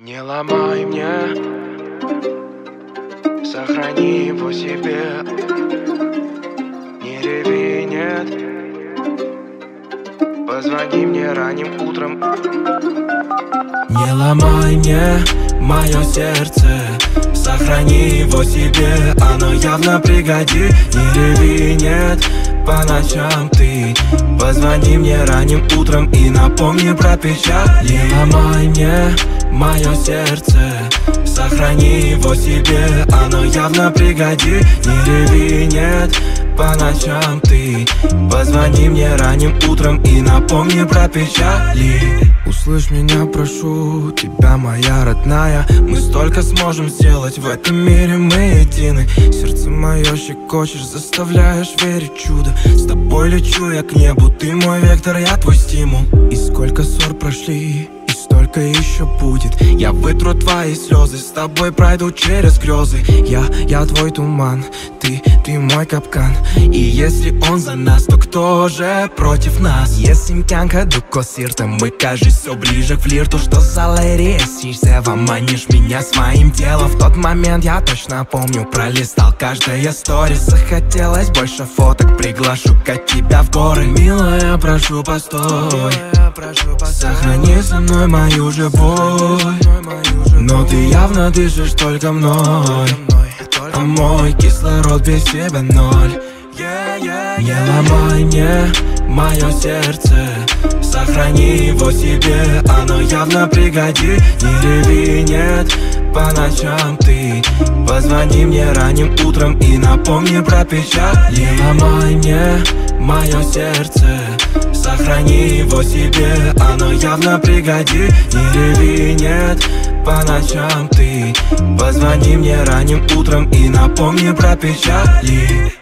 Не ломай мне, сохрани его себе. Не реви, нет, позвони мне ранним утром. Не ломай мне мое сердце, сохрани его себе, оно явно пригодит. Не реви, нет, по ночам ты позвони мне ранним утром и напомни про печаль. Не ломай мне мое сердце, сохрани его себе, оно явно пригодит. Не реви, нет, по ночам ты позвони мне ранним утром и напомни про печали. Услышь меня, прошу тебя, моя родная. Мы столько сможем сделать в этом мире, мы едины. Сердце мое щекочешь, заставляешь верить в чудо. С тобой лечу я к небу, ты мой вектор, я твой стимул. И сколько ссор прошли, и столько еще будет. Я вытру твои слезы, с тобой пройду через грезы. Я твой туман, ты мой капкан. И если он за нас, то кто же против нас? Если кянка дуко сирта, мы, кажется, все ближе к флирту. Что за лэри, манишь меня своим телом. В тот момент я точно помню, пролистал каждое сторис. Захотелось больше фоток, приглашу-ка тебя в горы. Милая, прошу, постой, сохрани со мной мою же боль. Но ты явно дышишь только мной, а мой кислород без тебя ноль. Не ломай мне мое сердце, сохрани его себе, оно явно пригодит. Не реви, нет, по ночам ты позвони мне ранним утром и напомни про печаль. Не ломай мне мое сердце, сохрани его себе, оно явно пригодит. Не реви, нет, по ночам ты позвони мне ранним утром и напомни про печали.